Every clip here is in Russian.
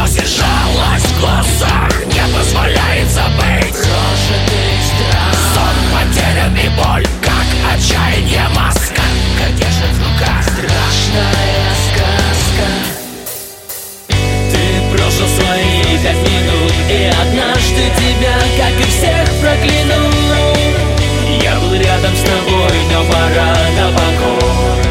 сносит жалость в глазах, не позволяет забыть прожитый страх. Сон, потеря и боль, как отчаяние маска, как держит в руках страшная сказка. Ты прожил свои 5 минут, и однажды тебя, как и всех, проклянул. Я был рядом с тобой, но пора на покой.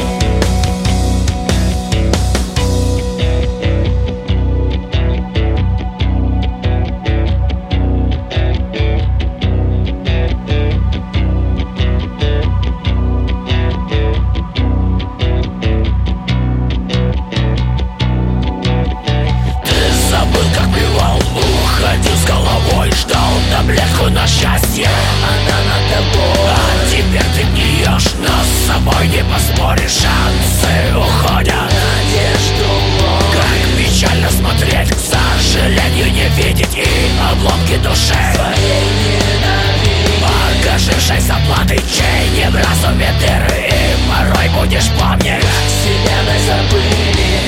Таблетку на счастье, она над тобой. А теперь ты гниешь, но с собой не поспоришь. Шансы уходят, надежду ловят. Как печально смотреть, к сожалению, не видеть и обломки души своей ненавидеть. Покажи с оплатой, чей не в разуме дыры. И порой будешь помнить, как вселенной забыли.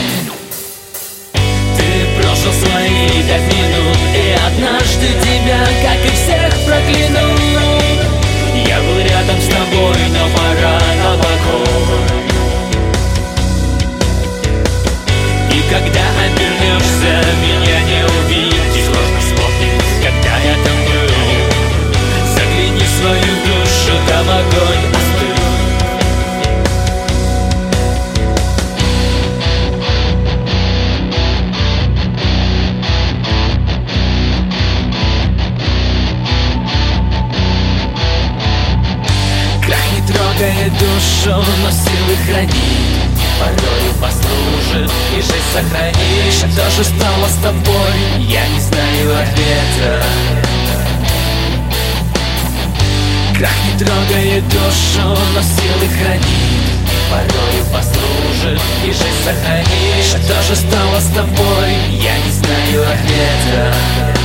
Ты прожил свои 5 минут, и однажды тебя, как и всех, проклянул. Я был рядом с тобой, но пора на покой. И когда обернешься, меня не увидишь. Сложно вспомнить, когда я там был. Загляни в свою душу, там огонь остыл. Трогает душу, но силы хранит, порою послужит и жизнь сохранит. Что же стало с тобой, я не знаю ответа. Крах не трогает душу, но силы хранит, порою послужит и жизнь сохранит. Что же стало с тобой, я не знаю ответа.